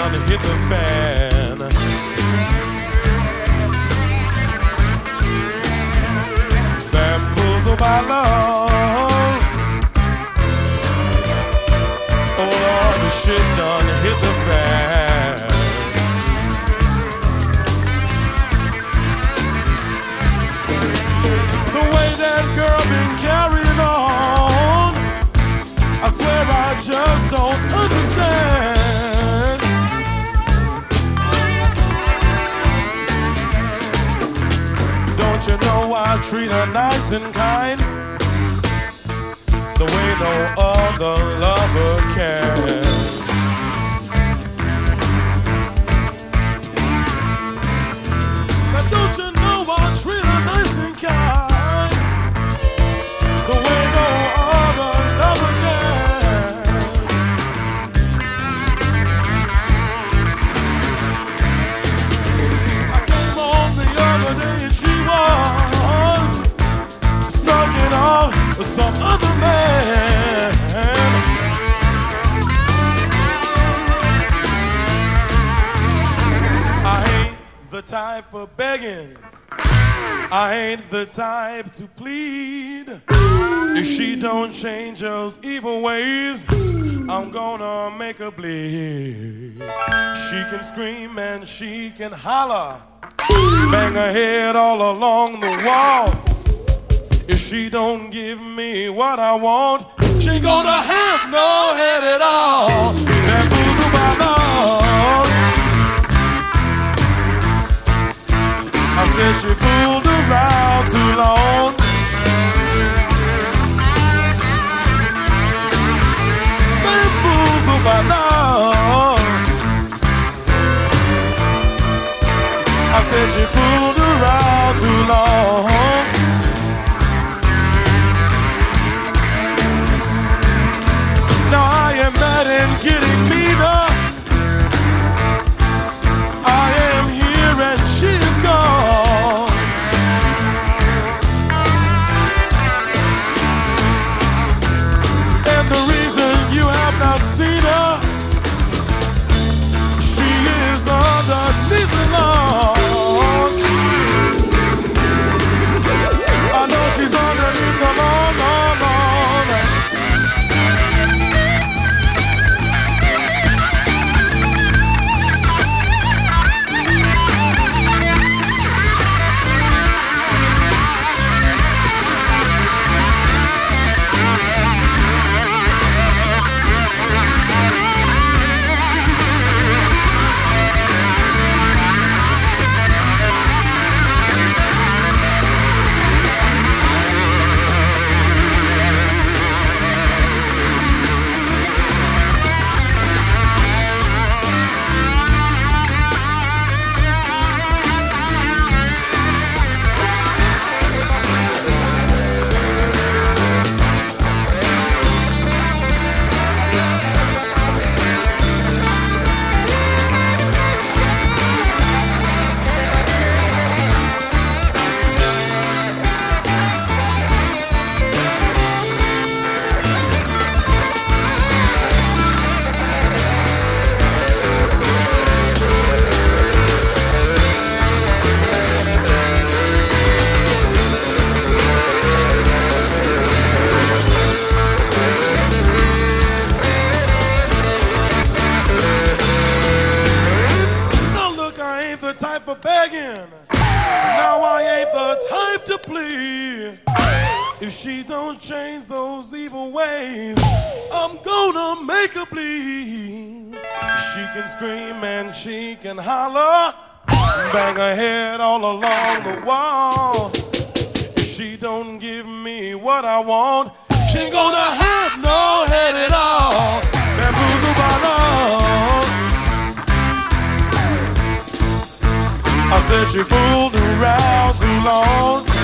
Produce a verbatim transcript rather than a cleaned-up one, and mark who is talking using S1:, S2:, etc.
S1: done hit the fan. Bamboozled by love. Oh Lord, the shit done hit the fan. The way that girl been carried on, I swear I just don't understand. Don't you know I treat her nice and kind, the way no other lover can. Now don't you know I treat her nice and kind, the way no other lover can. I came home the other day and she was sucking off some other man. I ain't the type for begging, I ain't the type to plead. If she don't change those evil ways, I'm gonna make her bleed. She can scream and she can holler, bang her head all along the wall. If she don't give me what I want, she gonna have no head at all. Bamboozled by love. I said she fooled around too long. Bamboozled by love. I said she fooled around too long. Now I am mad and getting meaner. I am here and she is gone. And the reason you have not seen her, she is underneath the lawn. I know she's underneath the lawn, lawn, lawn. For begging, now I ain't the type to plead. If she don't change those evil ways, I'm gonna make her bleed. She can scream and she can holler, bang her head all along the wall. If she don't give me what I want, she ain't gonna have no head at all. Bamboozled by love. I said she fooled around too long.